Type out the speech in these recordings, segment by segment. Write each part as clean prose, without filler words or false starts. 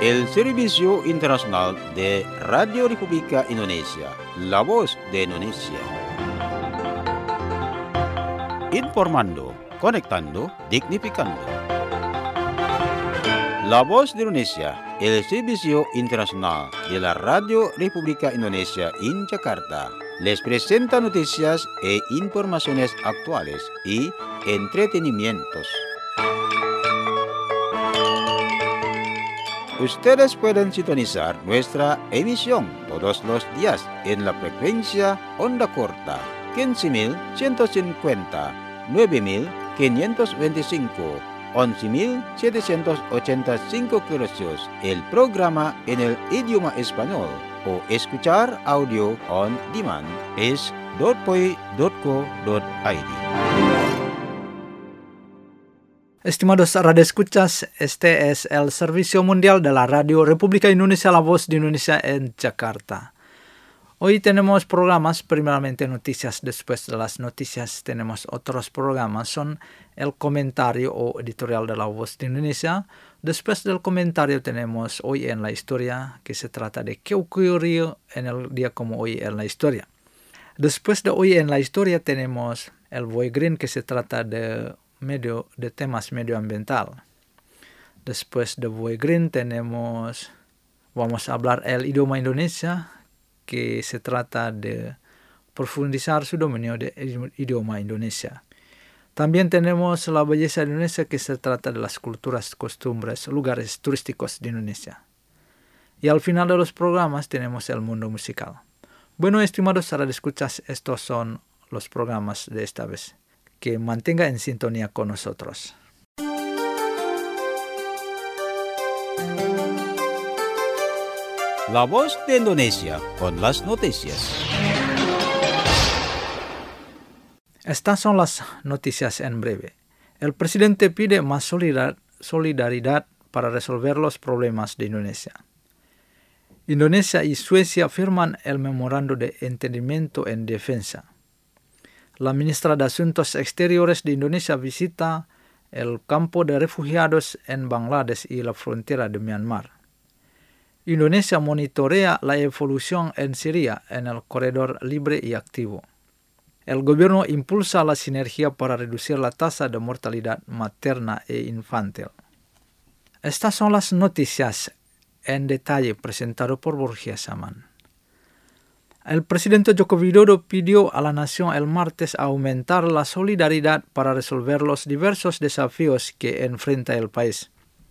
el Servicio Internacional de Radio República Indonesia, la voz de Indonesia. Informando, conectando, dignificando. La voz de Indonesia, el Servicio Internacional de la Radio República Indonesia en Jakarta, les presenta noticias e informaciones actuales y entretenimientos. Ustedes pueden sintonizar nuestra emisión todos los días en la frecuencia onda corta 15.150, 9.525, 11.785 kHz, el programa en el idioma español, o escuchar audio on demand es .poi.co.id. Estimados radioescuchas, este es el Servicio Mundial de la Radio República Indonesia, la voz de Indonesia en Jakarta. Hoy tenemos programas, primeramente noticias, después de las noticias tenemos otros programas, son el comentario o editorial de la voz de Indonesia. Después del comentario tenemos Hoy en la Historia, que se trata de qué ocurrió en el día como hoy en la historia. Después de Hoy en la Historia tenemos el Voy Green, que se trata de temas medioambiental. Después de Voy Green vamos a hablar el idioma Indonesia, que se trata de profundizar su dominio del idioma Indonesia. También tenemos la belleza de Indonesia, que se trata de las culturas, costumbres, lugares turísticos de Indonesia. Y al final de los programas tenemos el mundo musical. Bueno, estimados radioescuchas, estos son los programas de esta vez. Que mantenga en sintonía con nosotros. La voz de Indonesia con las noticias. Estas son las noticias en breve. El presidente pide más solidaridad para resolver los problemas de Indonesia. Indonesia y Suecia firman el memorando de entendimiento en defensa. La ministra de Asuntos Exteriores de Indonesia visita el campo de refugiados en Bangladesh y la frontera de Myanmar. Indonesia monitorea la evolución en Siria en el corredor libre y activo. El gobierno impulsa la sinergia para reducir la tasa de mortalidad materna e infantil. Estas son las noticias en detalle presentado por Borja Saman. El presidente Joko Widodo pidió a la nación el martes aumentar la solidaridad para resolver los diversos desafíos que enfrenta el país.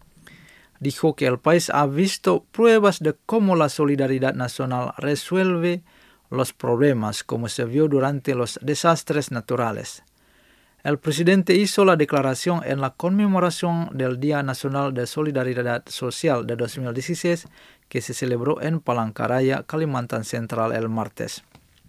Dijo que el país ha visto pruebas de cómo la solidaridad nacional resuelve los problemas, como se vio durante los desastres naturales. El presidente hizo la declaración en la conmemoración del Día Nacional de Solidaridad Social de 2016, que se celebró en Palangkaraya, Kalimantan Central el martes.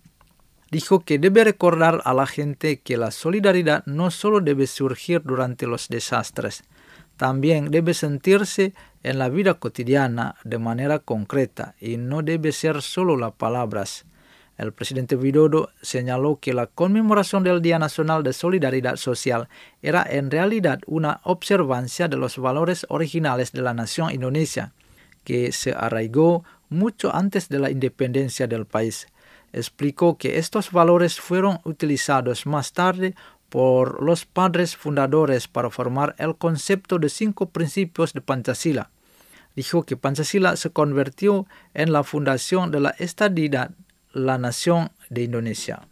Dijo que debe recordar a la gente que la solidaridad no solo debe surgir durante los desastres, también debe sentirse en la vida cotidiana de manera concreta y no debe ser solo las palabras. El presidente Widodo señaló que la conmemoración del Día Nacional de Solidaridad Social era en realidad una observancia de los valores originales de la nación Indonesia, que se arraigó mucho antes de la independencia del país. Explicó que estos valores fueron utilizados más tarde por los padres fundadores para formar el concepto de 5 principios de Pancasila. Dijo que Pancasila se convirtió en la fundación de la estadidad, la nación de Indonesia.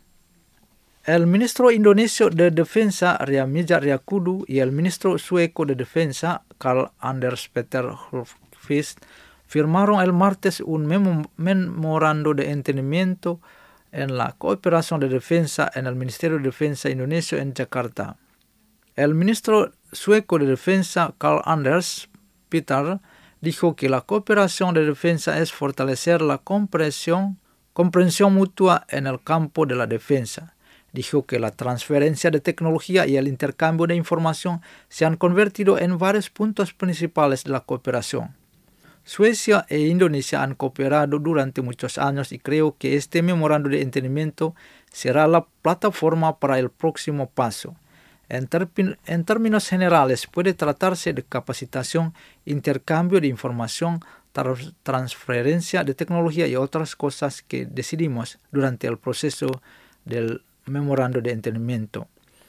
El ministro indonesio de Defensa, Ria Mizar Riyakudu, y el ministro sueco de Defensa, Carl-Anders Peter Hultqvist, firmaron el martes un memorando de entendimiento en la cooperación de defensa en el Ministerio de Defensa indonesio en Jakarta. El ministro sueco de Defensa, Carl-Anders Peter, dijo que la cooperación de defensa es fortalecer la comprensión mutua en el campo de la defensa. Dijo que la transferencia de tecnología y el intercambio de información se han convertido en varios puntos principales de la cooperación. Suecia e Indonesia han cooperado durante muchos años y creo que este memorando de entendimiento será la plataforma para el próximo paso. En términos generales, puede tratarse de capacitación, intercambio de información, transferencia de tecnología y otras cosas que decidimos durante el proceso del memorando de entendimiento.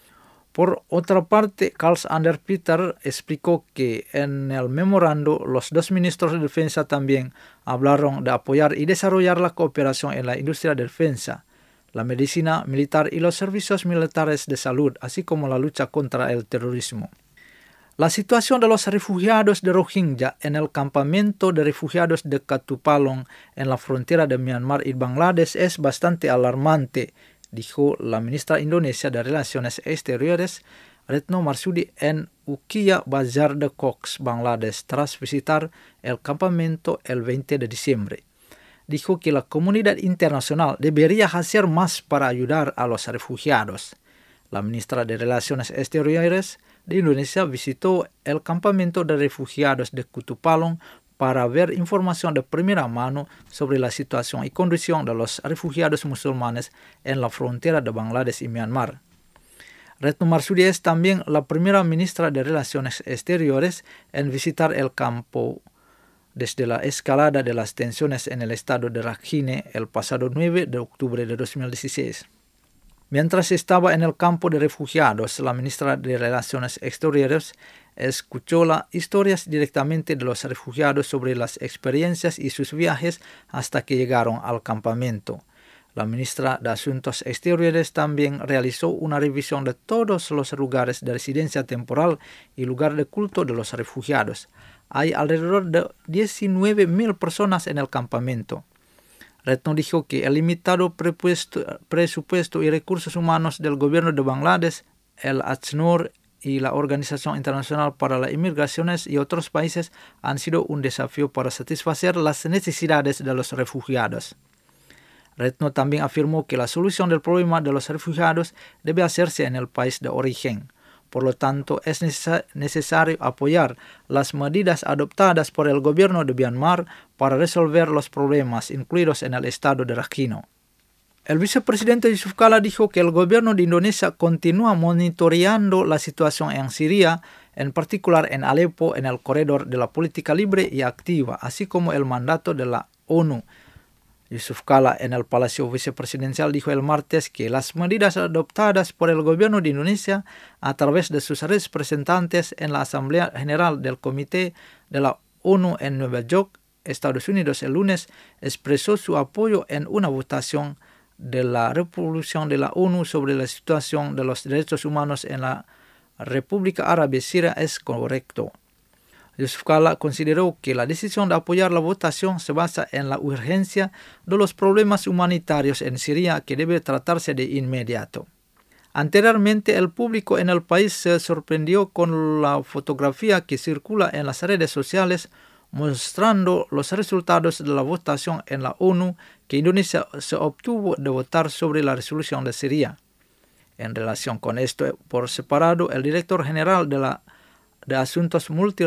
Por otra parte, Karl-Anders Peter explicó que en el memorando los dos ministros de defensa también hablaron de apoyar y desarrollar la cooperación en la industria de defensa, la medicina militar y los servicios militares de salud, así como la lucha contra el terrorismo. La situación de los refugiados de Rohingya en el campamento de refugiados de Katupalong en la frontera de Myanmar y Bangladesh es bastante alarmante, dijo la ministra Indonesia de Relaciones Exteriores, Retno Marsudi, en Ukiah Bazar de Cox, Bangladesh, tras visitar el campamento el 20 de diciembre. Dijo que la comunidad internacional debería hacer más para ayudar a los refugiados. La ministra de Relaciones Exteriores de Indonesia visitó el campamento de refugiados de Kutupalong para ver información de primera mano sobre la situación y condición de los refugiados musulmanes en la frontera de Bangladesh y Myanmar. Retno Marsudi es también la primera ministra de Relaciones Exteriores en visitar el campo desde la escalada de las tensiones en el estado de Rakhine el pasado 9 de octubre de 2016. Mientras estaba en el campo de refugiados, la ministra de Relaciones Exteriores escuchó las historias directamente de los refugiados sobre las experiencias y sus viajes hasta que llegaron al campamento. La ministra de Asuntos Exteriores también realizó una revisión de todos los lugares de residencia temporal y lugar de culto de los refugiados. Hay alrededor de 19.000 personas en el campamento. Retno dijo que el limitado presupuesto y recursos humanos del gobierno de Bangladesh, el ACNUR y la Organización Internacional para las Inmigraciones y otros países han sido un desafío para satisfacer las necesidades de los refugiados. Retno también afirmó que la solución del problema de los refugiados debe hacerse en el país de origen. Por lo tanto, es necesario apoyar las medidas adoptadas por el gobierno de Myanmar para resolver los problemas incluidos en el estado de Rakhine. El vicepresidente Yusuf Kala dijo que el gobierno de Indonesia continúa monitoreando la situación en Siria, en particular en Alepo, en el corredor de la política libre y activa, así como el mandato de la ONU. Yusuf Kala en el Palacio Vicepresidencial dijo el martes que las medidas adoptadas por el gobierno de Indonesia a través de sus representantes en la Asamblea General del Comité de la ONU en Nueva York, Estados Unidos, el lunes, expresó su apoyo en una votación de la resolución de la ONU sobre la situación de los derechos humanos en la República Árabe Siria es correcto. Yusuf Kala consideró que la decisión de apoyar la votación se basa en la urgencia de los problemas humanitarios en Siria que debe tratarse de inmediato. Anteriormente, el público en el país se sorprendió con la fotografía que circula en las redes sociales mostrando los resultados de la votación en la ONU que Indonesia se obtuvo de votar sobre la resolución de Siria. En relación con esto, por separado, el director general de Asuntos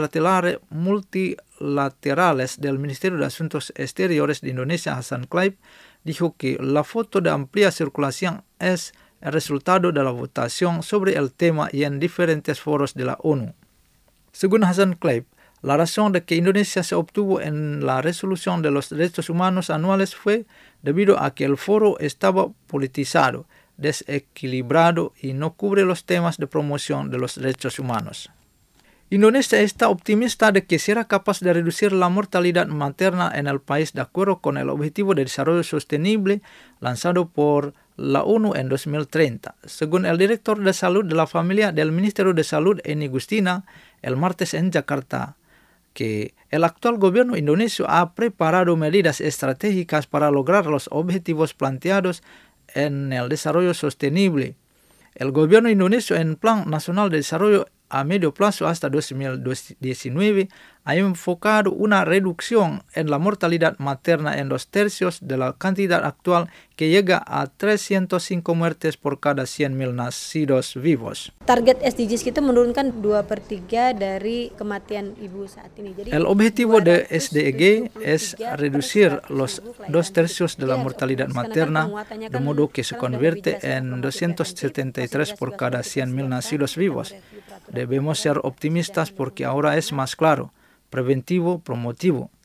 Multilaterales del Ministerio de Asuntos Exteriores de Indonesia, Hassan Claib, dijo que la foto de amplia circulación es el resultado de la votación sobre el tema y en diferentes foros de la ONU. Según Hassan Claib, la razón de que Indonesia se obtuvo en la resolución de los derechos humanos anuales fue debido a que el foro estaba politizado, desequilibrado y no cubre los temas de promoción de los derechos humanos. Indonesia está optimista de que será capaz de reducir la mortalidad materna en el país de acuerdo con el Objetivo de Desarrollo Sostenible lanzado por la ONU en 2030. Según el director de Salud de la Familia del Ministerio de Salud, Eni Gustina, el martes en Yakarta, que el actual gobierno indonesio ha preparado medidas estratégicas para lograr los objetivos planteados en el desarrollo sostenible. El gobierno indonesio en Plan Nacional de Desarrollo a medio plazo hasta 2019 ha enfocado una reducción en la mortalidad materna en 2/3 de la cantidad actual, que llega a 305 muertes por cada 100.000 nacidos vivos. Target SDGs kita menurunkan 2/3 dari kematian ibu saat ini. Jadi, el objetivo de SDG es reducir los 2/3 de la mortalidad materna, de modo que se convierte en 273 por cada 100.000 nacidos vivos. Debemos ser optimistas porque ahora es más claro, preventivo, promotivo.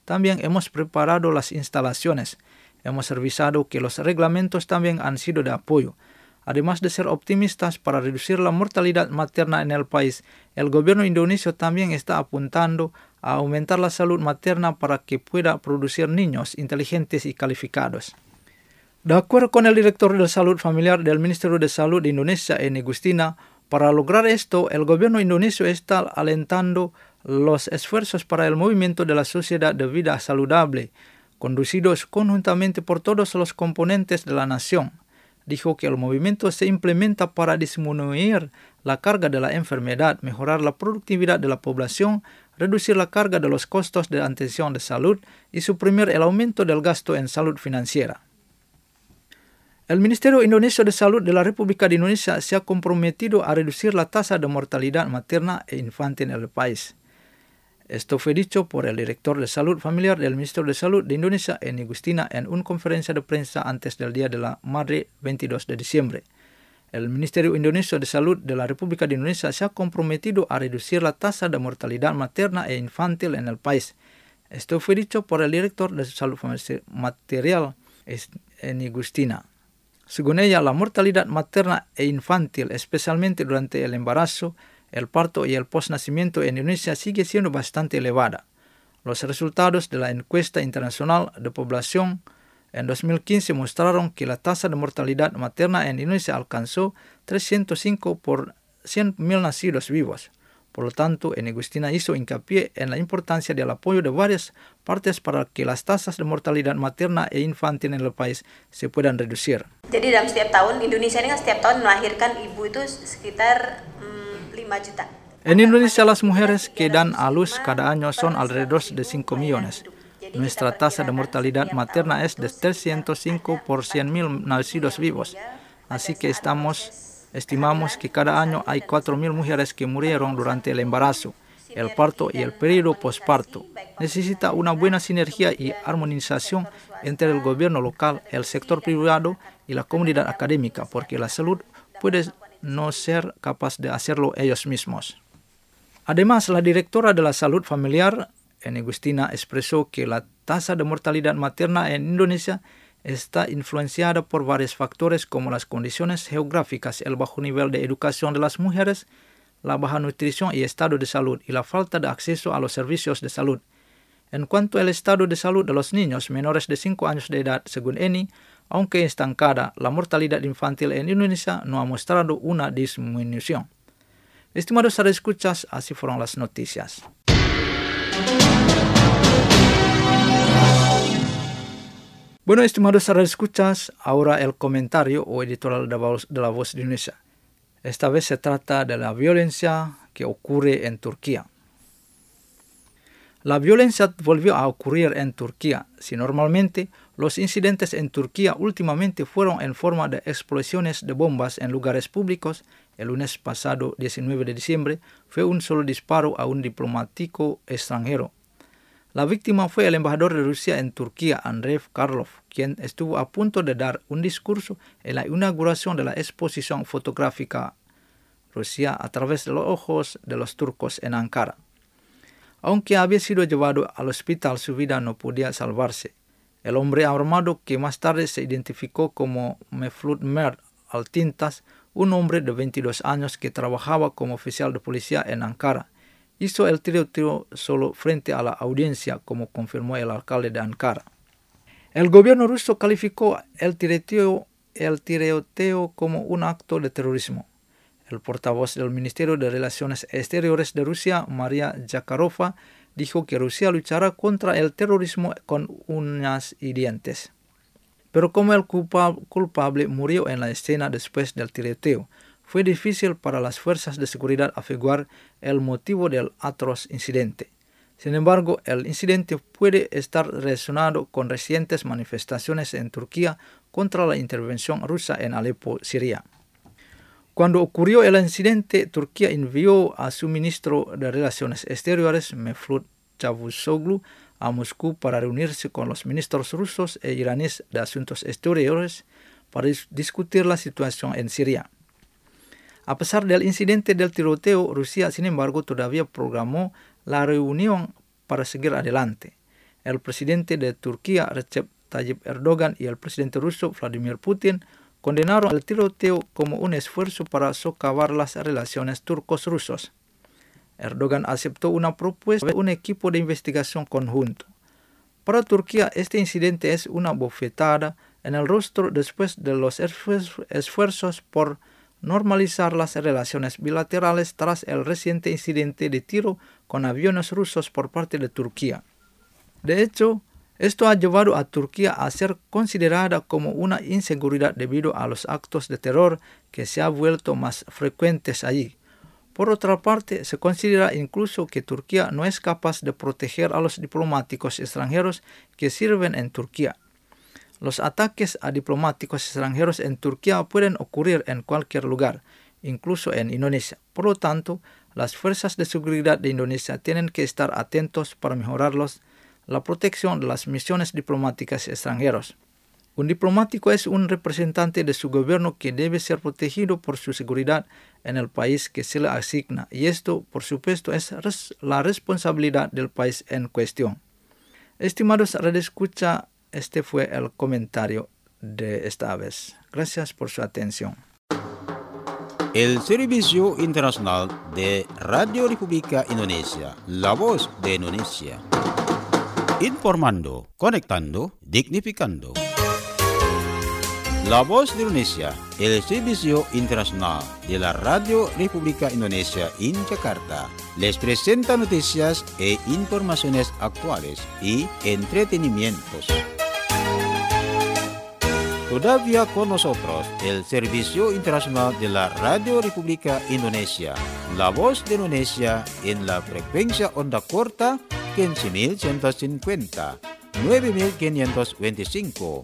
También hemos preparado las instalaciones. Hemos revisado que los reglamentos también han sido de apoyo. Además de ser optimistas para reducir la mortalidad materna en el país, el gobierno indonesio también está apuntando a aumentar la salud materna para que pueda producir niños inteligentes y calificados. De acuerdo con el director de Salud Familiar del Ministerio de Salud de Indonesia, Eni Gustina, para lograr esto, el gobierno indonesio está alentando los esfuerzos para el movimiento de la sociedad de vida saludable, conducidos conjuntamente por todos los componentes de la nación. Dijo que el movimiento se implementa para disminuir la carga de la enfermedad, mejorar la productividad de la población, reducir la carga de los costos de atención de salud y suprimir el aumento del gasto en salud financiera. El Ministerio Indonesio de Salud de la República de Indonesia se ha comprometido a reducir la tasa de mortalidad materna e infantil en el país. Esto fue dicho por el director de Salud Familiar del Ministerio de Salud de Indonesia, Eni Gustina, en una conferencia de prensa antes del Día de la Madre, 22 de diciembre. El Ministerio Indonesio de Salud de la República de Indonesia se ha comprometido a reducir la tasa de mortalidad materna e infantil en el país. Esto fue dicho por el director de Salud Material, Eni Gustina. Según ella, la mortalidad materna e infantil, especialmente durante el embarazo, el parto y el postnacimiento en Indonesia sigue siendo bastante elevada. Los resultados de la encuesta internacional de población en 2015 mostraron que la tasa de mortalidad materna en Indonesia alcanzó 305 por 100.000 nacidos vivos. Por lo tanto, Eni Gustina hizo hincapié en la importancia del apoyo de varias partes para que las tasas de mortalidad materna e infantil en el país se puedan reducir. Jadi dalam setiap tahun, Indonesia ini setiap tahun melahirkan ibu itu sekitar 5 juta. En Indonesia las mujeres que dan a luz cada año son alrededor de 5 millones. Nuestra tasa de mortalidad materna es de 305 por 100.000 nacidos vivos. Así que estimamos que cada año hay 4.000 mujeres que murieron durante el embarazo, el parto y el periodo posparto. Necesita una buena sinergia y armonización entre el gobierno local, el sector privado y la comunidad académica, porque la salud puede no ser capaz de hacerlo ellos mismos. Además, la directora de la Salud Familiar, Eni Gustina, expresó que la tasa de mortalidad materna en Indonesia está influenciada por varios factores como las condiciones geográficas, el bajo nivel de educación de las mujeres, la baja nutrición y estado de salud y la falta de acceso a los servicios de salud. En cuanto al estado de salud de los niños menores de 5 años de edad, según Eni, aunque estancada, la mortalidad infantil en Indonesia no ha mostrado una disminución. Estimados radioescuchas, así fueron las noticias. Bueno, estimados radioescuchas, ahora el comentario o editorial de la Voz de Indonesia. Esta vez se trata de la violencia que ocurre en Turquía. La violencia volvió a ocurrir en Turquía. Si normalmente los incidentes en Turquía últimamente fueron en forma de explosiones de bombas en lugares públicos, el lunes pasado 19 de diciembre fue un solo disparo a un diplomático extranjero. La víctima fue el embajador de Rusia en Turquía, Andrei Karlov, quien estuvo a punto de dar un discurso en la inauguración de la exposición fotográfica Rusia a través de los ojos de los turcos en Ankara. Aunque había sido llevado al hospital, su vida no podía salvarse. El hombre armado, que más tarde se identificó como Mevlut Mert Altintas, un hombre de 22 años que trabajaba como oficial de policía en Ankara, hizo el tiroteo solo frente a la audiencia, como confirmó el alcalde de Ankara. El gobierno ruso calificó el tiroteo como un acto de terrorismo. El portavoz del Ministerio de Relaciones Exteriores de Rusia, Maria Zakharova, dijo que Rusia luchará contra el terrorismo con uñas y dientes. Pero como el culpable murió en la escena después del tiroteo, fue difícil para las fuerzas de seguridad averiguar el motivo del atroz incidente. Sin embargo, el incidente puede estar relacionado con recientes manifestaciones en Turquía contra la intervención rusa en Alepo, Siria. Cuando ocurrió el incidente, Turquía envió a su ministro de Relaciones Exteriores, Mevlut Cavusoglu, a Moscú para reunirse con los ministros rusos e iraníes de Asuntos Exteriores para discutir la situación en Siria. A pesar del incidente del tiroteo, Rusia, sin embargo, todavía programó la reunión para seguir adelante. el presidente de Turquía, Recep Tayyip Erdogan, y el presidente ruso, Vladimir Putin, condenaron el tiroteo como un esfuerzo para socavar las relaciones turcos-rusos. Erdogan aceptó una propuesta de un equipo de investigación conjunto. Para Turquía, este incidente es una bofetada en el rostro después de los esfuerzos por normalizar las relaciones bilaterales tras el reciente incidente de tiro con aviones rusos por parte de Turquía. De hecho, esto ha llevado a Turquía a ser considerada como una inseguridad debido a los actos de terror que se han vuelto más frecuentes allí. Por otra parte, se considera incluso que Turquía no es capaz de proteger a los diplomáticos extranjeros que sirven en Turquía. Los ataques a diplomáticos extranjeros en Turquía pueden ocurrir en cualquier lugar, incluso en Indonesia. Por lo tanto, las fuerzas de seguridad de Indonesia tienen que estar atentos para mejorar la protección de las misiones diplomáticas extranjeras. Un diplomático es un representante de su gobierno que debe ser protegido por su seguridad en el país que se le asigna, y esto, por supuesto, es la responsabilidad del país en cuestión. Estimados radioescucha, este fue el comentario de esta vez. Gracias por su atención. El Servicio Internacional de Radio República Indonesia, la voz de Indonesia. Informando, conectando, dignificando. La Voz de Indonesia, el Servicio Internacional de la Radio República Indonesia en Jakarta, les presenta noticias e informaciones actuales y entretenimientos. Todavía con nosotros el Servicio Internacional de la Radio República Indonesia, La Voz de Indonesia en la frecuencia onda corta 15.150, 9.525,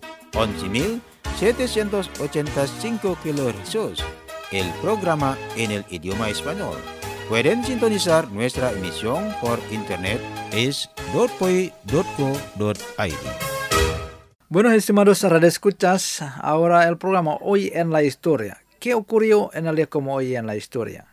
11.785 kHz, el programa en el idioma español. Pueden sintonizar nuestra emisión por internet es .poi.co.id. Bueno, estimados radioescuchas, ahora el programa Hoy en la Historia. ¿Qué ocurrió en el día como hoy en la historia?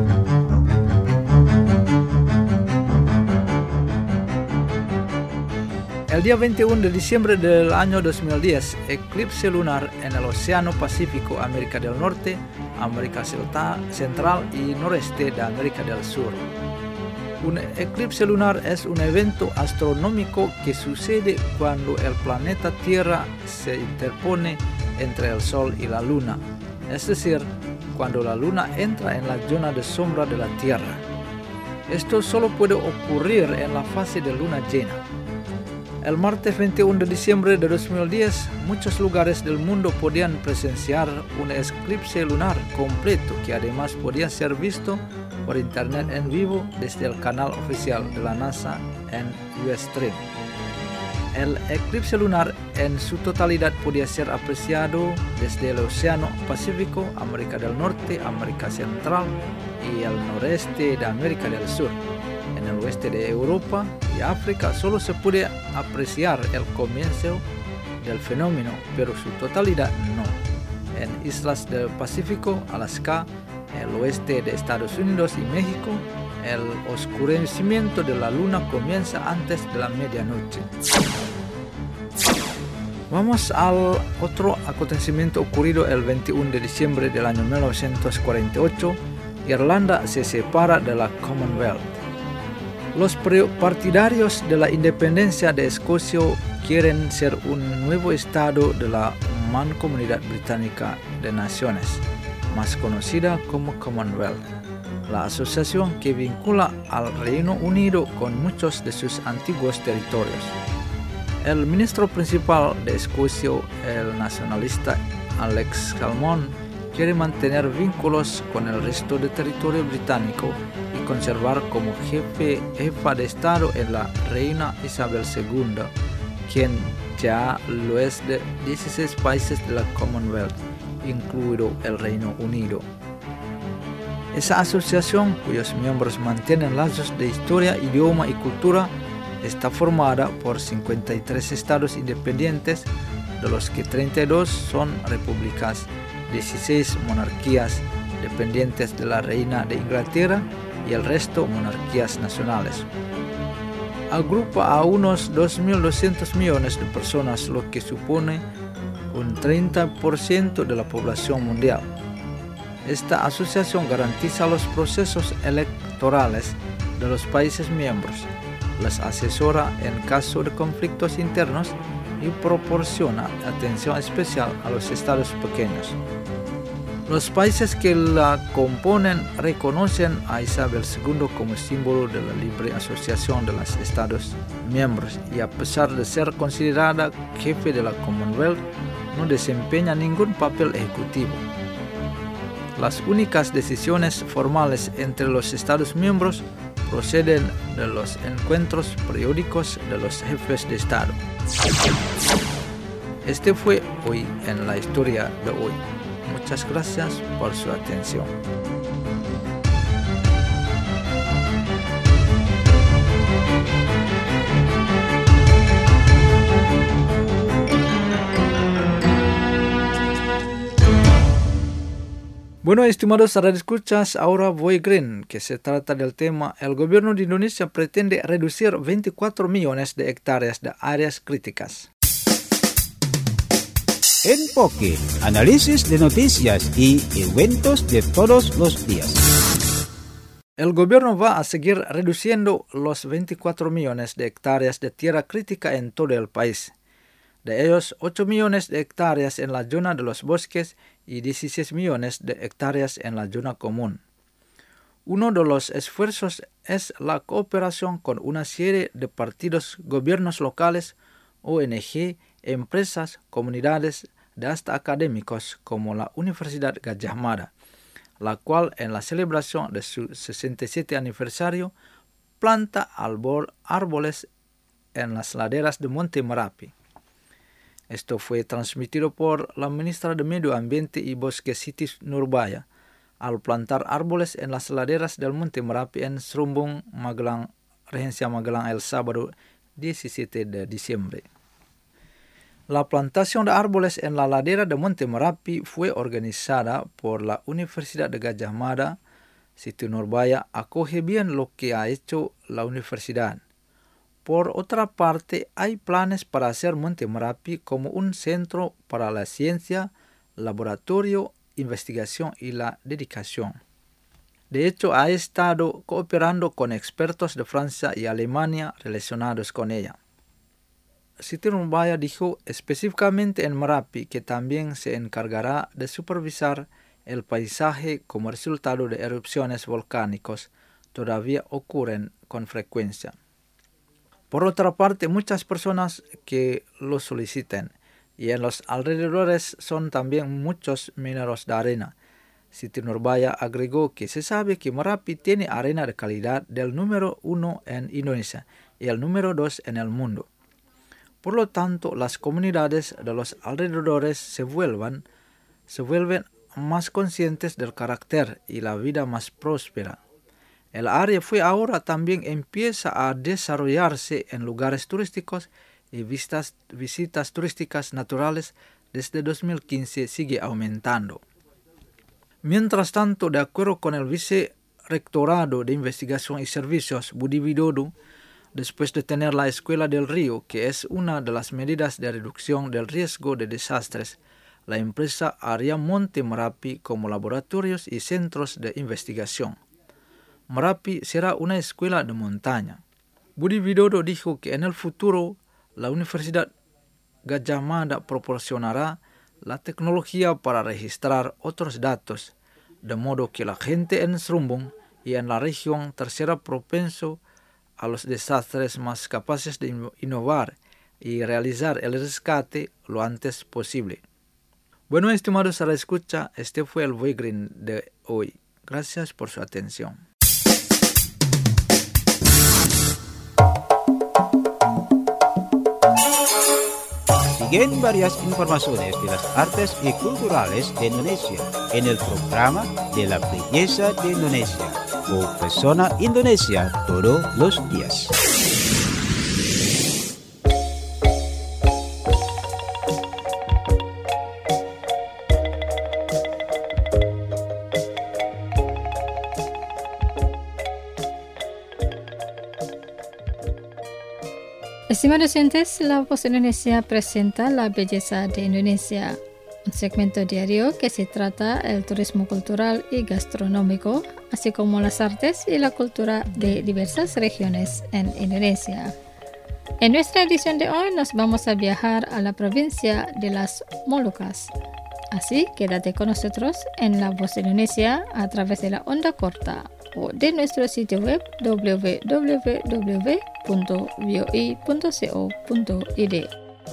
El día 21 de diciembre del año 2010, eclipse lunar en el Océano Pacífico, América del Norte, América Central y Noreste de América del Sur. Un eclipse lunar es un evento astronómico que sucede cuando el planeta Tierra se interpone entre el Sol y la Luna, es decir, cuando la Luna entra en la zona de sombra de la Tierra. Esto solo puede ocurrir en la fase de luna llena. El martes 21 de diciembre de 2010, muchos lugares del mundo podían presenciar un eclipse lunar completo que además podía ser visto por internet en vivo desde el canal oficial de la NASA en Ustream. El eclipse lunar en su totalidad podía ser apreciado desde el Océano Pacífico, América del Norte, América Central y el noreste de América del Sur. En el oeste de Europa y África solo se puede apreciar el comienzo del fenómeno, pero su totalidad no. En islas del Pacífico, Alaska, el oeste de Estados Unidos y México, el oscurecimiento de la luna comienza antes de la medianoche. Vamos al otro acontecimiento ocurrido el 21 de diciembre del año 1948. Irlanda se separa de la Commonwealth. Los partidarios de la independencia de Escocia quieren ser un nuevo estado de la Mancomunidad Británica de Naciones, más conocida como Commonwealth, la asociación que vincula al Reino Unido con muchos de sus antiguos territorios. El ministro principal de Escocia, el nacionalista Alex Salmond, quiere mantener vínculos con el resto del territorio británico y conservar como jefa de Estado en la reina Isabel II, quien ya lo es de 16 países de la Commonwealth, incluido el Reino Unido. Esa asociación, cuyos miembros mantienen lazos de historia, idioma y cultura, está formada por 53 estados independientes, de los que 32 son repúblicas, 16 monarquías dependientes de la reina de Inglaterra y el resto monarquías nacionales. agrupa a unos 2.200 millones de personas, lo que supone un 30% de la población mundial. Esta asociación garantiza los procesos electorales de los países miembros, les asesora en caso de conflictos internos y proporciona atención especial a los estados pequeños. Los países que la componen reconocen a Isabel II como símbolo de la libre asociación de los estados miembros y a pesar de ser considerada jefe de la Commonwealth, no desempeña ningún papel ejecutivo. Las únicas decisiones formales entre los estados miembros proceden de los encuentros periódicos de los jefes de Estado. Este fue Hoy en la Historia de Hoy. Muchas gracias por su atención. Bueno, estimados radioescuchas, ahora voy green, que se trata del tema: el gobierno de Indonesia pretende reducir 24 millones de hectáreas de áreas críticas. Enfoque, análisis de noticias y eventos de todos los días. El gobierno va a seguir reduciendo los 24 millones de hectáreas de tierra crítica en todo el país. De ellos, 8 millones de hectáreas en la zona de los bosques y 16 millones de hectáreas en la zona común. Uno de los esfuerzos es la cooperación con una serie de partidos, gobiernos locales, ONG, empresas, comunidades de hasta académicos como la Universidad Gadjah Mada, la cual en la celebración de su 67 aniversario planta árboles en las laderas de Monte Merapi. Esto fue transmitido por la ministra de Medio Ambiente y Bosque Siti Nurbaya al plantar árboles en las laderas del Monte Merapi en Serumbung, Magelang, Regencia Magelang el sábado 17 de diciembre. La plantación de árboles en la ladera de Monte Merapi fue organizada por la Universidad de Gadjah Mada. Siti Nurbaya acoge bien lo que ha hecho la universidad. Por otra parte, hay planes para hacer Monte Merapi como un centro para la ciencia, laboratorio, investigación y la dedicación. De hecho, ha estado cooperando con expertos de Francia y Alemania relacionados con ella. Siti Nurbaya dijo específicamente en Merapi que también se encargará de supervisar el paisaje como resultado de erupciones volcánicas todavía ocurren con frecuencia. Por otra parte, muchas personas que lo soliciten y en los alrededores son también muchos mineros de arena. Siti Nurbaya agregó que se sabe que Merapi tiene arena de calidad del número 1 en Indonesia y el número 2 en el mundo. Por lo tanto, las comunidades de los alrededores se vuelven más conscientes del carácter y la vida más próspera. El área ahora también empieza a desarrollarse en lugares turísticos y visitas turísticas naturales desde 2015 sigue aumentando. Mientras tanto, de acuerdo con el Vicerrectorado de Investigación y Servicios, Budi Widodo, después de tener la Escuela del Río, que es una de las medidas de reducción del riesgo de desastres, la empresa haría Monte Merapi como laboratorios y centros de investigación. Merapi será una escuela de montaña. Budi Widodo dijo que en el futuro la Universidad Gadjah Mada proporcionará la tecnología para registrar otros datos, de modo que la gente en Serumbung y en la región será propenso a los desastres, más capaces de innovar y realizar el rescate lo antes posible. Bueno, estimados a la escucha, este fue el Voy Green de hoy. Gracias por su atención. Siguen varias informaciones de las artes y culturales de Indonesia en el programa de la belleza de Indonesia o Persona Indonesia todos los días. Estimados oyentes, La Voz Indonesia presenta La Belleza de Indonesia, un segmento diario que se trata el turismo cultural y gastronómico, así como las artes y la cultura de diversas regiones en Indonesia. En nuestra edición de hoy nos vamos a viajar a la provincia de las Molucas. Así, quédate con nosotros en La Voz Indonesia a través de la onda corta o de nuestro sitio web www.voi.co.id.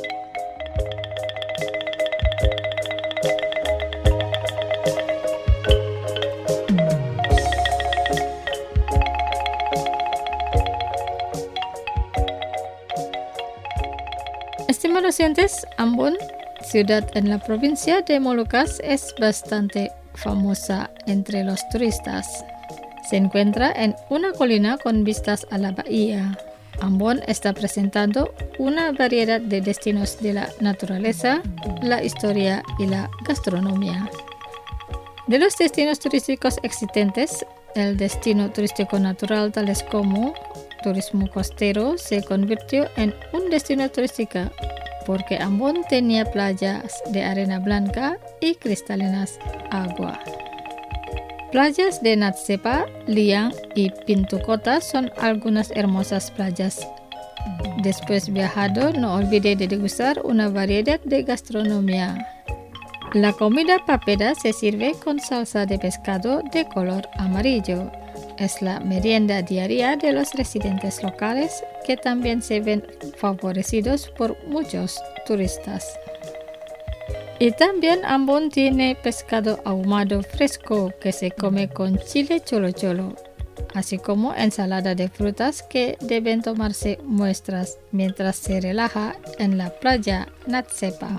Estimados oyentes, Ambon, ciudad en la provincia de Molucas, es bastante famosa entre los turistas. Se encuentra en una colina con vistas a la bahía. Ambon está presentando una variedad de destinos de la naturaleza, la historia y la gastronomía. De los destinos turísticos existentes, el destino turístico natural tales como turismo costero se convirtió en un destino turístico porque Ambon tenía playas de arena blanca y cristalinas agua. Playas de Natsepa, Liang y Pintu-Kota son algunas hermosas playas. Después viajado, no olvide de degustar una variedad de gastronomía. La comida papeda se sirve con salsa de pescado de color amarillo. Es la merienda diaria de los residentes locales que también se ven favorecidos por muchos turistas. Y también Ambon tiene pescado ahumado fresco que se come con chile cholo cholo, así como ensalada de frutas que deben tomarse muestras mientras se relaja en la playa Natsepa.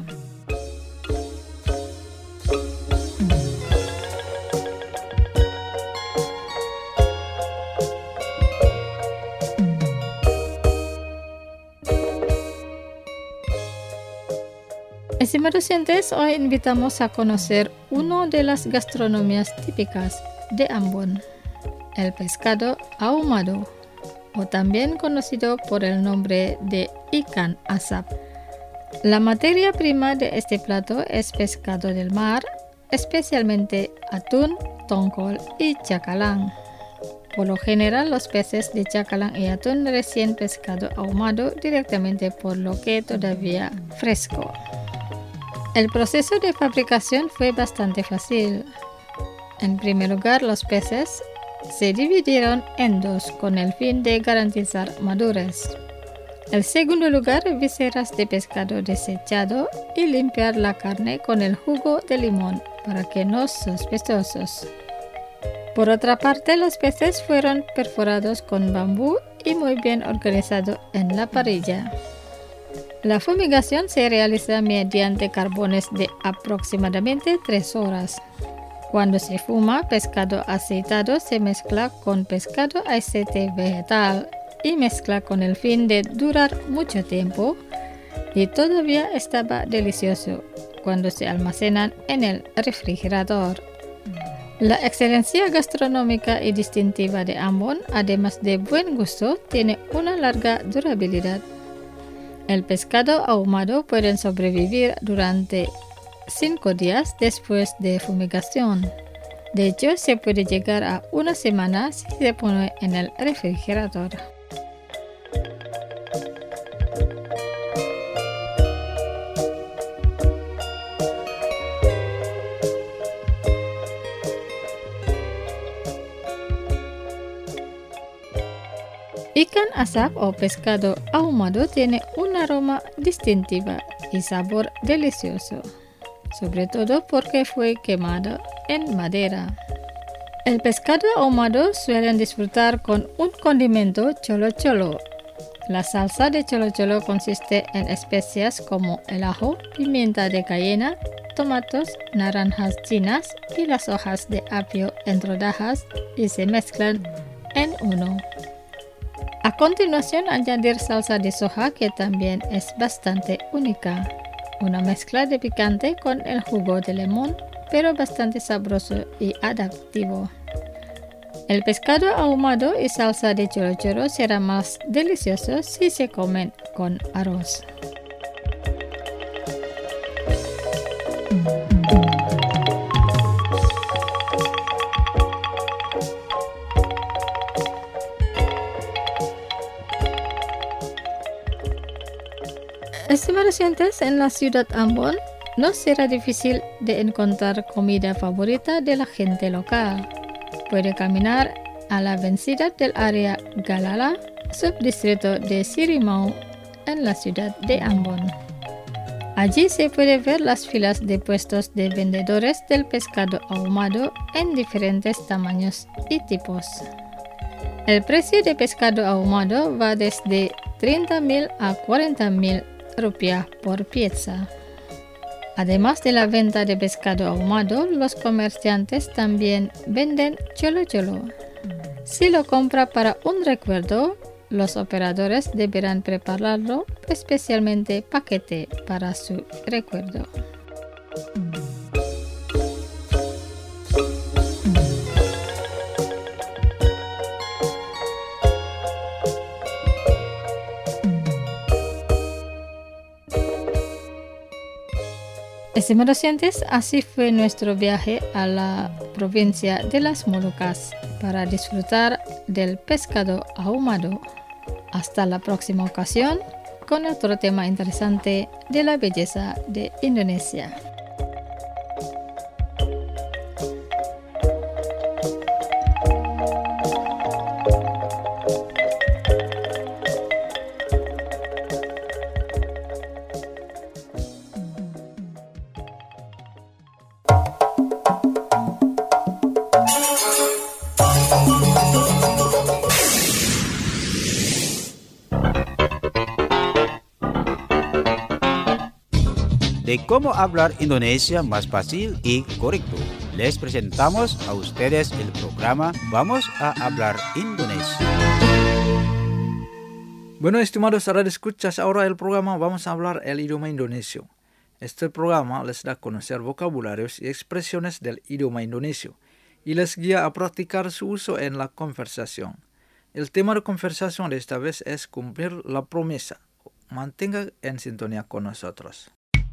Estimados oyentes, hoy invitamos a conocer una de las gastronomías típicas de Ambon, el pescado ahumado, o también conocido por el nombre de ikan asap. La materia prima de este plato es pescado del mar, especialmente atún, tongkol y chakalán. Por lo general, los peces de chakalán y atún recién pescado ahumado directamente, por lo que todavía fresco. El proceso de fabricación fue bastante fácil. En primer lugar, los peces se dividieron en dos con el fin de garantizar madurez. En segundo lugar, vísceras de pescado desechado y limpiar la carne con el jugo de limón para que no sospechosos. Por otra parte, los peces fueron perforados con bambú y muy bien organizados en la parrilla. La fumigación se realiza mediante carbones de aproximadamente 3 horas. Cuando se fuma, pescado aceitado se mezcla con pescado aceite vegetal y mezcla con el fin de durar mucho tiempo, y todavía estaba delicioso cuando se almacenan en el refrigerador. La excelencia gastronómica y distintiva de Ambon, además de buen gusto, tiene una larga durabilidad. El pescado ahumado puede sobrevivir durante 5 días después de fumigación. De hecho, se puede llegar a 1 semana si se pone en el refrigerador. Ikan asap o pescado ahumado tiene un aroma distintivo y sabor delicioso, sobre todo porque fue quemado en madera. El pescado ahumado suelen disfrutar con un condimento cholo cholo. La salsa de cholo cholo consiste en especias como el ajo, pimienta de cayena, tomatos, naranjas chinas y las hojas de apio en rodajas y se mezclan en uno. A continuación, añadir salsa de soja, que también es bastante única. Una mezcla de picante con el jugo de limón, pero bastante sabroso y adaptivo. El pescado ahumado y salsa de cholo-cholo será más delicioso si se comen con arroz. Estimados oyentes, en la ciudad Ambon no será difícil de encontrar comida favorita de la gente local. Puede caminar a la vencida del área Galala, subdistrito de Sirimau, en la ciudad de Ambon. Allí se puede ver las filas de puestos de vendedores del pescado ahumado en diferentes tamaños y tipos. El precio de pescado ahumado va desde 30,000 a 40,000 rupiah por pieza. Además de la venta de pescado ahumado, los comerciantes también venden cholo-cholo. Si lo compra para un recuerdo, los operadores deberán prepararlo especialmente paquete para su recuerdo. Estimados oyentes, así fue nuestro viaje a la provincia de las Molucas para disfrutar del pescado ahumado. Hasta la próxima ocasión con otro tema interesante de la belleza de Indonesia. De cómo hablar Indonesia más fácil y correcto. Les presentamos a ustedes el programa Vamos a hablar Indonesia. Bueno, estimados radioescuchas, ahora el programa Vamos a hablar el idioma indonesio. Este programa les da a conocer vocabularios y expresiones del idioma indonesio y les guía a practicar su uso en la conversación. El tema de conversación de esta vez es cumplir la promesa. Mantenga en sintonía con nosotros.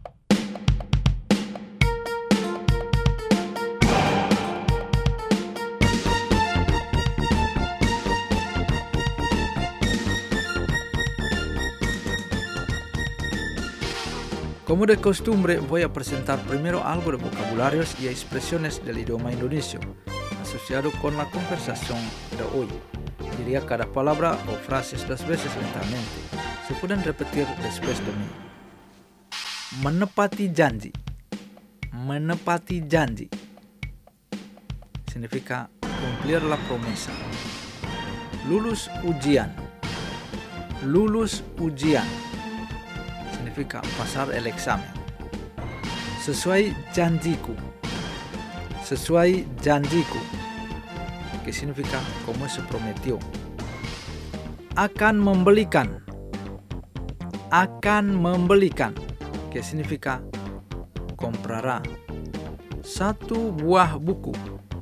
Como de costumbre, voy a presentar primero algo de vocabularios y expresiones del idioma indonesio, asociado con la conversación de hoy. Diría cada palabra o frases 2 veces lentamente. Se pueden repetir después de mí. Menepati janji. Menepati janji significa cumplir la promesa. Lulus ujian. Lulus ujian significa pasar el examen. Sesuai janjiku. Sesuai janjiku, que significa como se prometió. Akan membelikan. Akan membelikan, que significa comprará. 1 buah buku.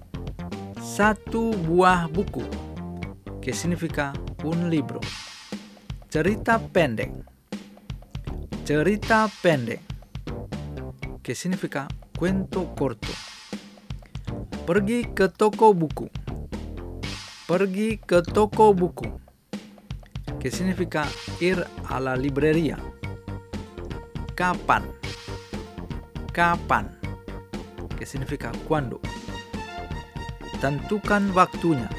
1 buah buku, que significa un libro. Cerita pendek. Cerita pendek, que significa cuento corto. Pergi ke toko buku. Pergi ke toko buku, que significa ir a la librería. Kapan. Kapan, que significa cuándo. Tentukan waktunya.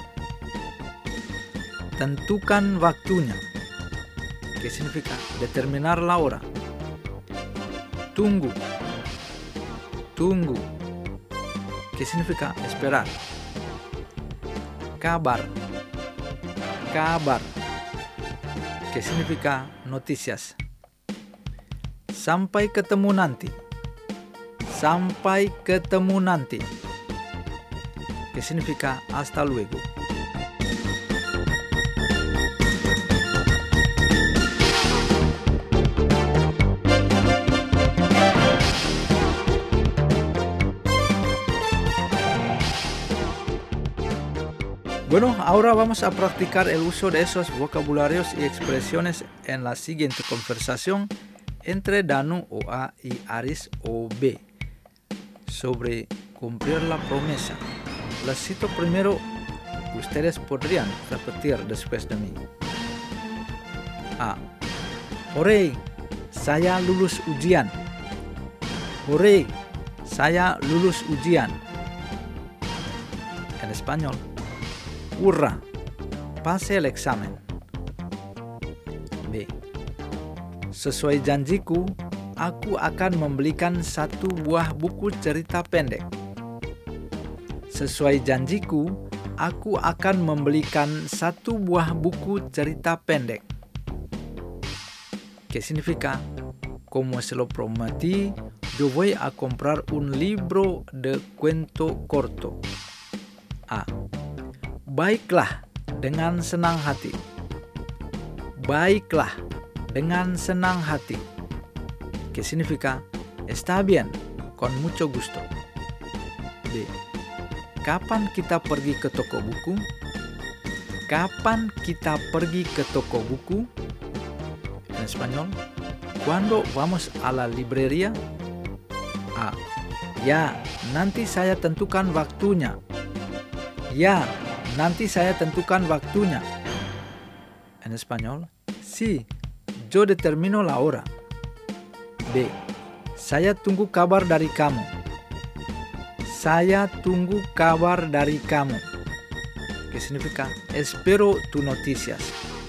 Tentukan waktunya, que significa determinar la hora. Tunggu. Tunggu, que significa esperar. Kabar. Kabar, que significa noticias. Sampai ketemu nanti. Sampai ketemu nanti, que significa hasta luego. Bueno, ahora vamos a practicar el uso de esos vocabularios y expresiones en la siguiente conversación entre Danu OA y Aris OB sobre cumplir la promesa. Les cito primero, ustedes podrían repetir después de mí. A. Hore, saya lulus ujian. Hore, saya lulus ujian. En español. Hurra, pase el examen. B. Sesuai janjiku, aku akan membelikan 1 buah buku cerita pendek. Sesuai janjiku, aku akan membelikan 1 buah buku cerita pendek. ¿Qué significa? Como se lo prometí, yo voy a comprar un libro de cuento corto. A. Baiklah, dengan senang hati. Baiklah, dengan senang hati. ¿Qué significa? Está bien, con mucho gusto. B. Kapan kita pergi ke toko buku? Kapan kita pergi ke toko buku? En español, ¿cuándo vamos a la librería? A. Ya, nanti saya tentukan waktunya. Ya, nanti saya tentukan waktunya. En español, sí, yo determino la hora. B. Saya tunggu kabar dari kamu. Saya tunggu kabar dari kamu. ¿Qué significa? Espero tu noticias.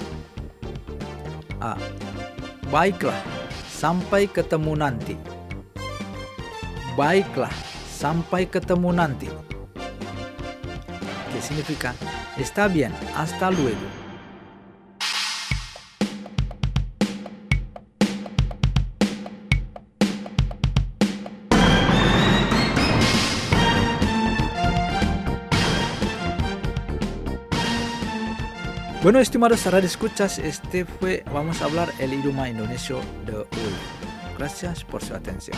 A. Baiklah, sampai ketemu nanti. Baiklah, sampai ketemu nanti. ¿Qué significa? Está bien, hasta luego. Bueno, estimados radioescuchas, vamos a hablar el idioma indonesio de hoy. Gracias por su atención.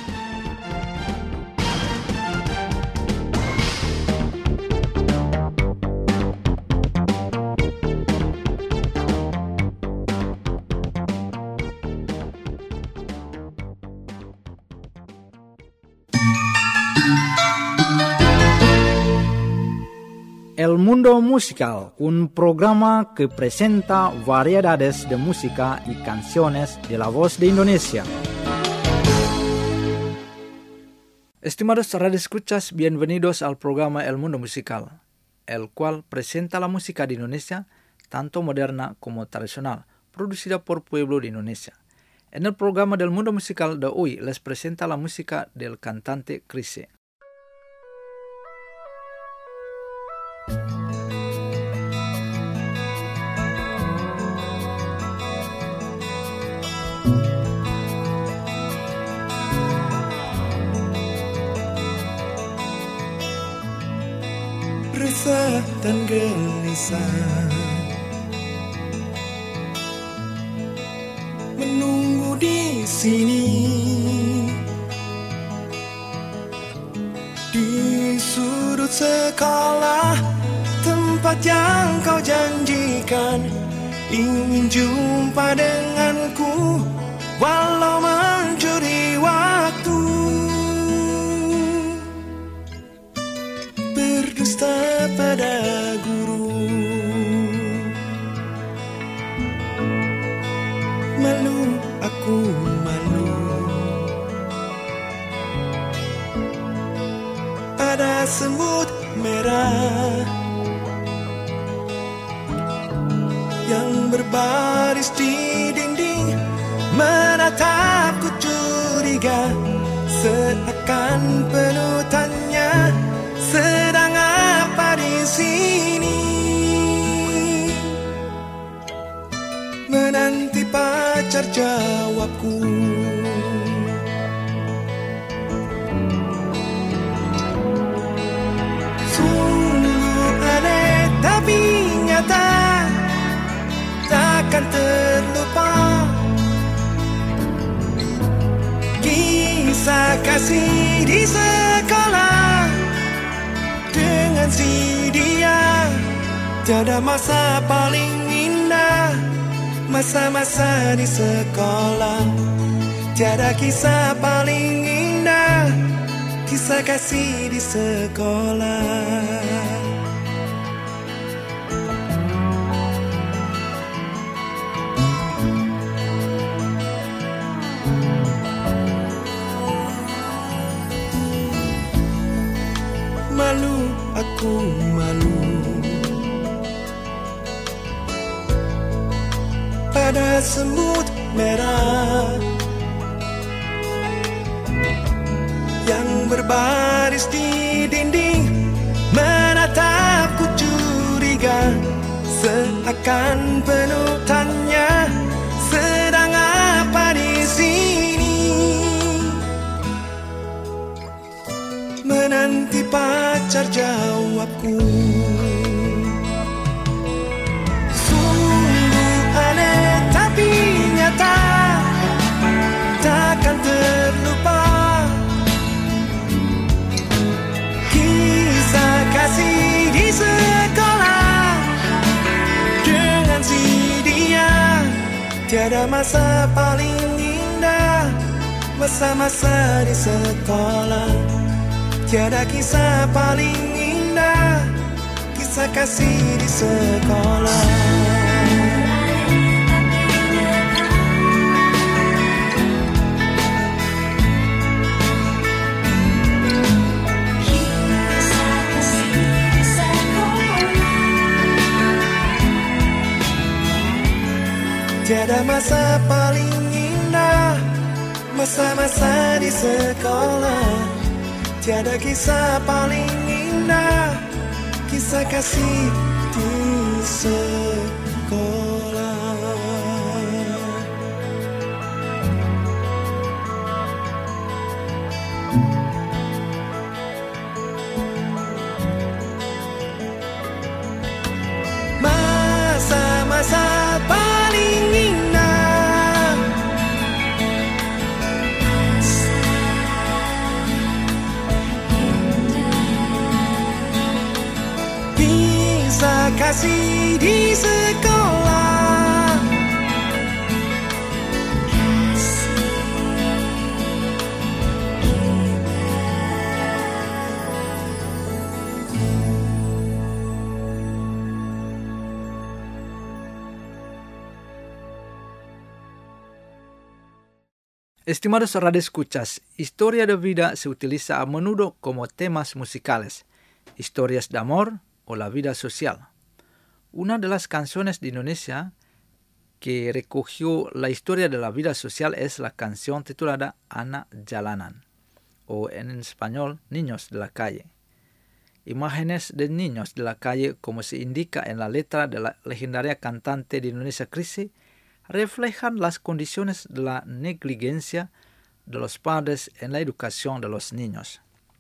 El Mundo Musical, un programa que presenta variedades de música y canciones de la voz de Indonesia. Estimados radioescuchas, bienvenidos al programa El Mundo Musical, el cual presenta la música de Indonesia, tanto moderna como tradicional, producida por pueblo de Indonesia. En el programa del Mundo Musical de hoy les presenta la música del cantante Chrisye. Resah dan gelisah menunggu di sini, di sudut sekolah tempat yang kau janjikan, ingin jumpa denganku walau mencuri waktu. Berdusta pada guru, malu aku malu. Ada semut merah yang berbaris di dinding, menatapku curiga, seakan penuh tanya, sedang apa di sini? Menanti pacar jawabku. Sungguh aneh tapi nyata, takkan terlupa kisah kasih di sekolah dengan si dia Tiada masa paling indah, masa-masa di sekolah. Tiada kisah paling indah, kisah kasih di sekolah. Malu, aku malu pada semut merah yang berbaris di dinding, menatapku curiga, seakan penuh tanya, sedang apa di sini? Menanti pacar jawabku. Sungguh aneh tapi nyata, takkan terlupa kisah kasih di sekolah dengan si dia. Tiada masa paling indah, masa-masa di sekolah. Tiada kisah paling indah, kisah kasih di sekolah. Tiada masa paling indah, masa-masa di sekolah. Tiada kisah paling indah, kisah kasih di sekolah. Masa-masa paling indah, kisah kasih di sekolah. Estimados radioescuchas, Historia de Vida se utiliza a menudo como temas musicales, historias de amor o la vida social. Una de las canciones de Indonesia que recogió la historia de la vida social es la canción titulada Anak Jalanan, o en español, Niños de la Calle. Imágenes de niños de la calle, como se indica en la letra de la legendaria cantante de Indonesia Chrisye, reflejan las condiciones de la negligencia de los padres en la educación de los niños.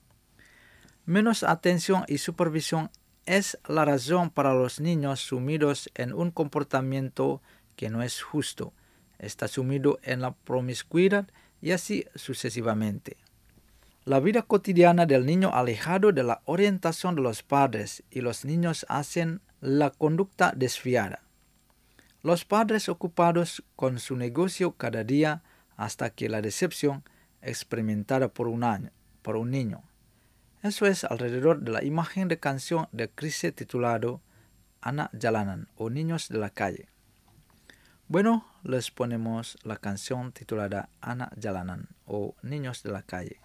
Menos atención y supervisión es la razón para los niños sumidos en un comportamiento que no es justo, está sumido en la promiscuidad y así sucesivamente. La vida cotidiana del niño alejado de la orientación de los padres y los niños hacen la conducta desviada. Los padres ocupados con su negocio cada día hasta que la decepción experimentada por un niño. Eso es alrededor de la imagen de canción de Chrisye titulado Anak Jalanan o Niños de la Calle. Bueno, les ponemos la canción titulada Anak Jalanan o Niños de la Calle.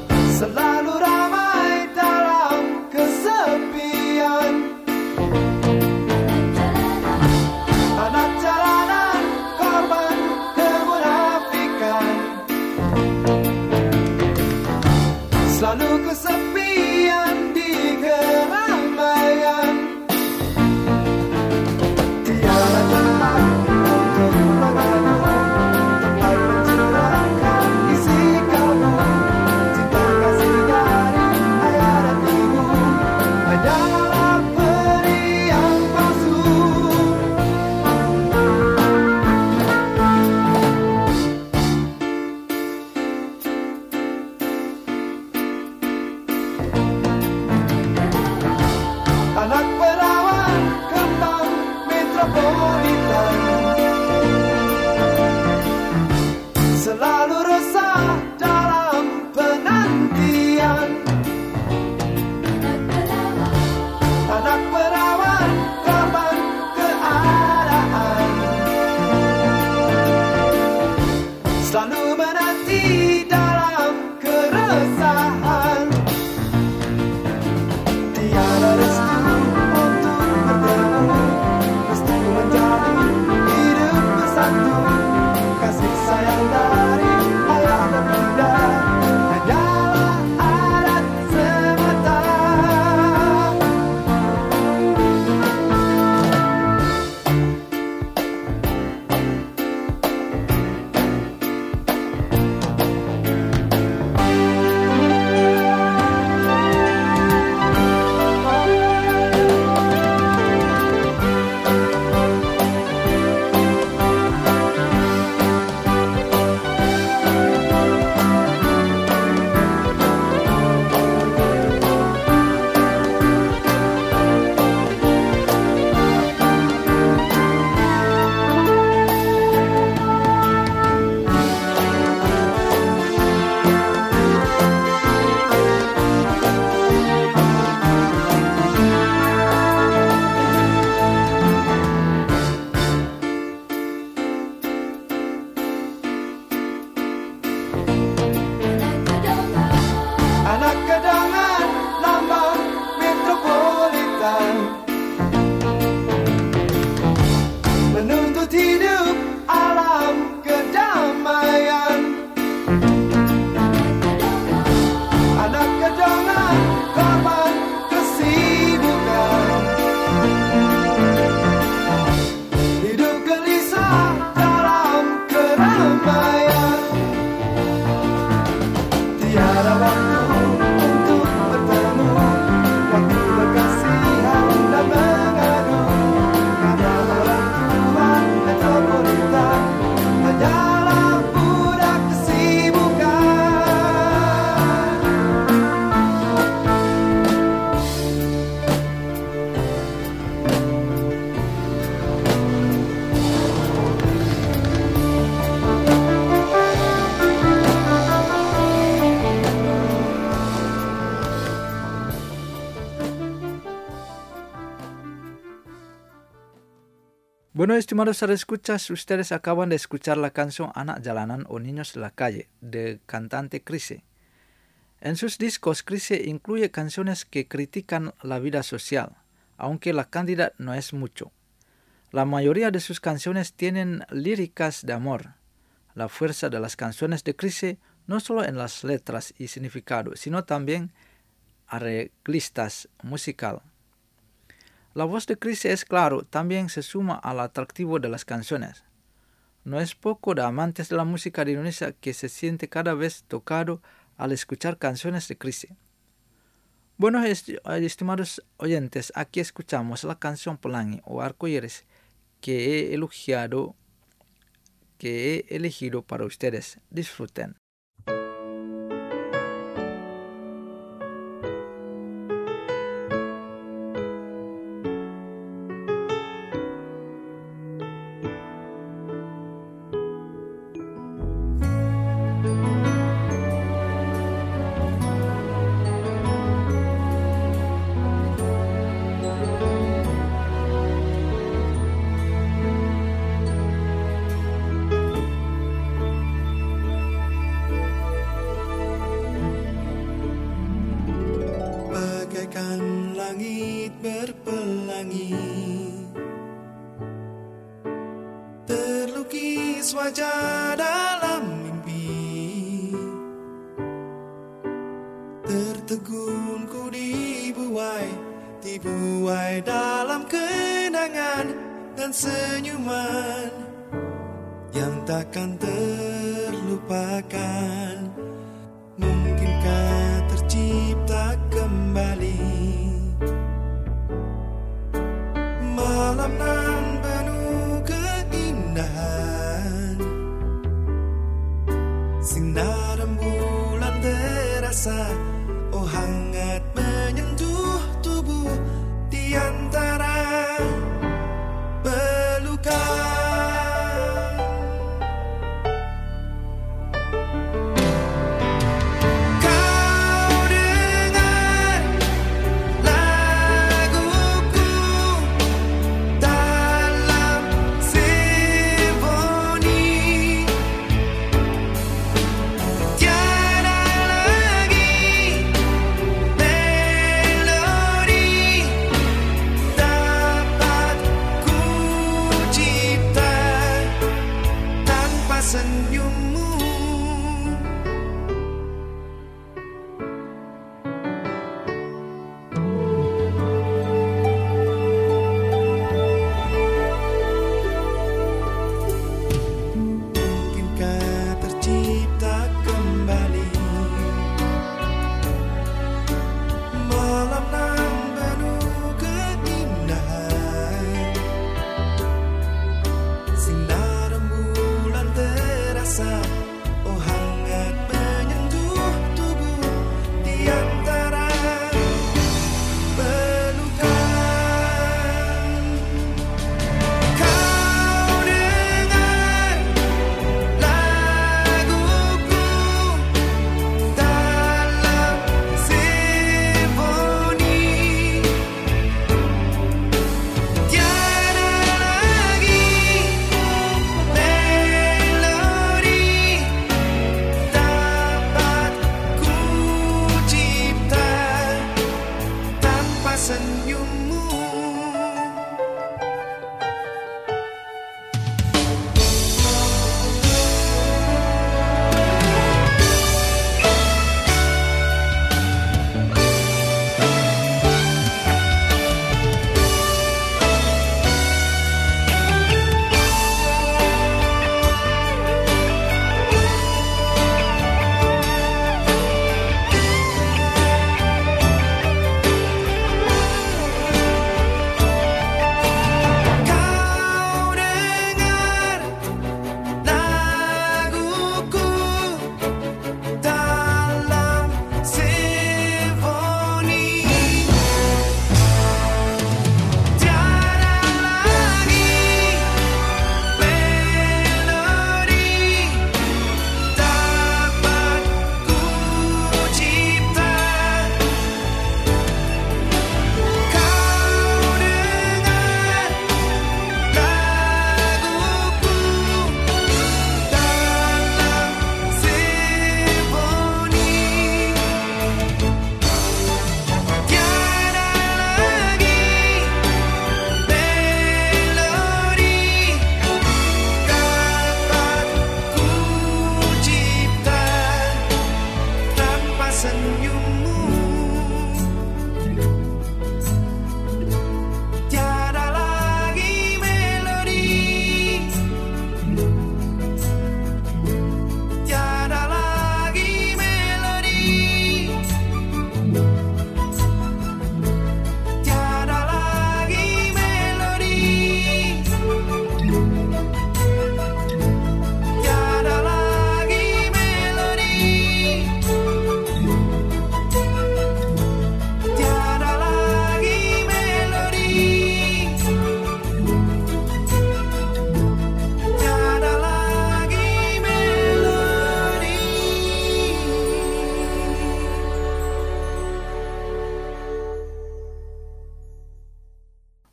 Selalu ramai dalam kesepian. selalu menanti dalam keresahan. Tiada restu untuk bertemu, restu menjadi hidup bersatu. Kasih sayang dari ayah dan bunda adalah adat semata. Anak kedangan lambang metropolitan, menuntut hidup alam kedamaian. Anak kedangan korban kesibukan, hidup gelisah dalam keramaian. Tiada waktu untuk bertemu, waktu berkasihan dan mengadu. Karena orang tua metropolitan hanyalah budak kesibukan. Bueno, estimados escuchas, ustedes acaban de escuchar la canción Anak Jalanan o Niños de la Calle, de cantante Chrisye. En sus discos, Chrisye incluye canciones que critican la vida social, aunque la cantidad no es mucho. La mayoría de sus canciones tienen líricas de amor. La fuerza de las canciones de Chrisye no solo en las letras y significado, sino también arreglistas musical. La voz de Chrisye es claro, también se suma al atractivo de las canciones. No es poco de amantes de la música de Indonesia que se siente cada vez tocado al escuchar canciones de Chrisye. Bueno, estimados oyentes, aquí escuchamos la canción Pelangi o Arcoíris que he elegido para ustedes. Disfruten. Bagaikan langit berpelangi, terlukis wajah dalam mimpi, tertegun ku dibuai dalam kenangan dan senyuman yang takkan terlupakan. Mungkinkah tercipta kembali malam nan penuh keindahan, sinar rembulan terasa, oh hangat menyentuh tubuh di antara pelukan.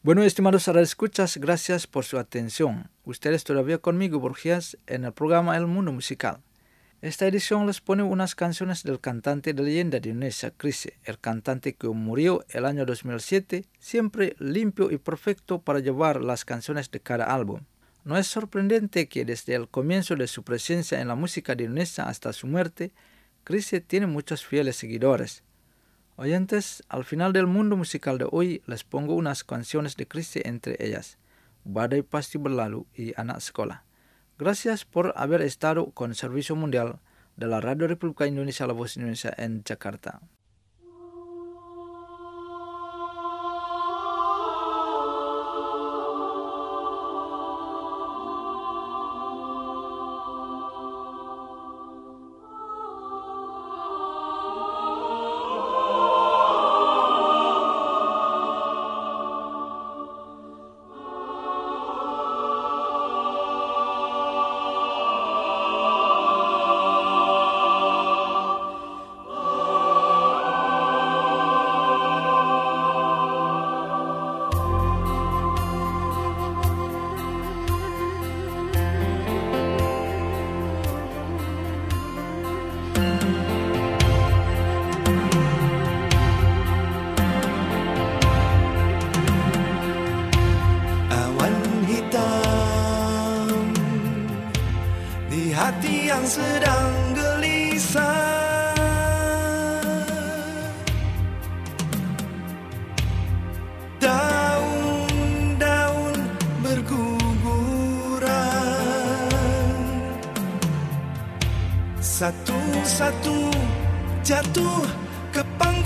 Bueno, estimados radioescuchas, gracias por su atención. Ustedes todavía conmigo, Borgias, en el programa El Mundo Musical. Esta edición les pone unas canciones del cantante de leyenda de Indonesia, Chrisye, el cantante que murió el año 2007, siempre limpio y perfecto para llevar las canciones de cada álbum. No es sorprendente que desde el comienzo de su presencia en la música de Indonesia hasta su muerte, Chrisye tiene muchos fieles seguidores. Oyentes, al final del mundo musical de hoy les pongo unas canciones de Chrisye, entre ellas Badai Pasti Berlalu y Anak Sekolah. Gracias por haber estado con el Servicio Mundial de la Radio Republika Indonesia, La Voz Indonesia en Jakarta. Hati yang sedang gelisah, daun-daun berguguran, satu-satu jatuh ke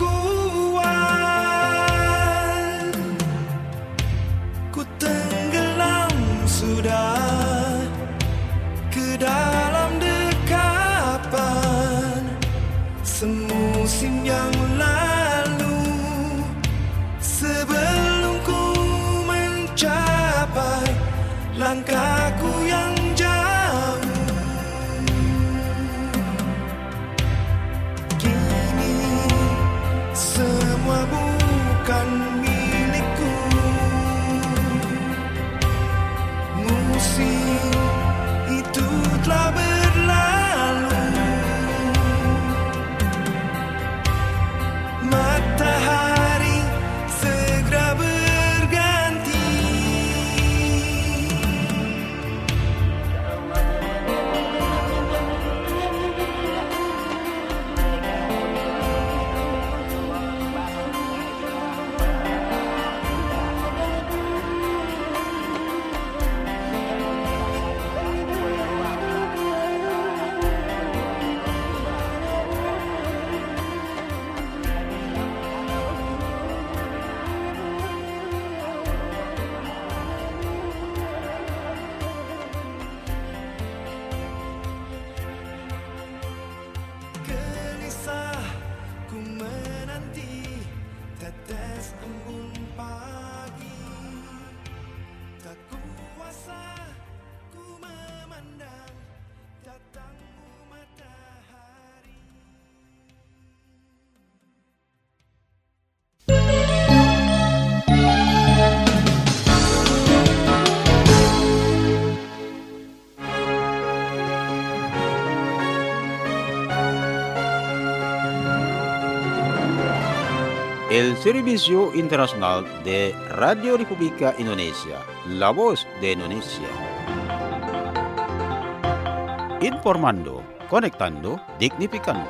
pangkuan. Ku tenggelam sudah ke dalam dekapan semusim yang lalu, sebelum ku mencapai langkahku yang jauh. Kini semua bukan milikku, musim itu telah berlalu. Matahari segera berganti. El Servicio Internacional de Radio Republika Indonesia, La Voz de Indonesia. Informando, conectando, dignificando.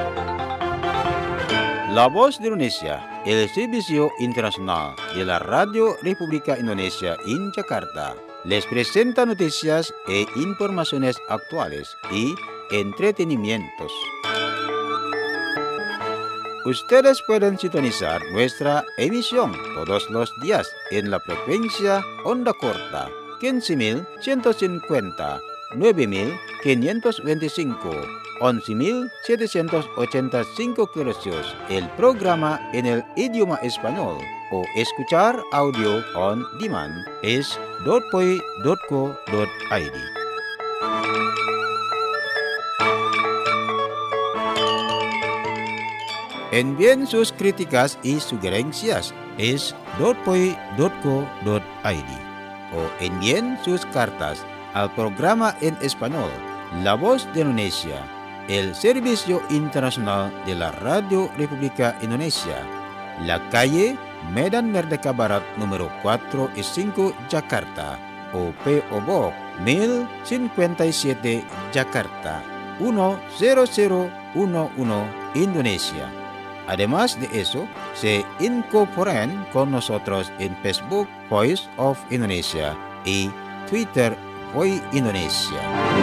La Voz de Indonesia, el Servicio Internacional de la Radio Republika Indonesia en Jakarta, les presenta noticias e informaciones actuales y entretenimientos. Ustedes pueden sintonizar nuestra emisión todos los días en la frecuencia onda corta 15.150, 9.525, 11.785 kHz. El programa en el idioma español o escuchar audio on demand es .poi.co.id. Envíen sus críticas y sugerencias es.poi.co.id o envíen sus cartas al programa en español La Voz de Indonesia, el Servicio Internacional de la Radio República Indonesia, la calle Medan Merdeka Barat número 4 y 5 Jakarta, o P.O. Box 1057 Jakarta 10011 Indonesia. Además de eso, se incorporen con nosotros en Facebook Voice of Indonesia y Twitter Voice Indonesia.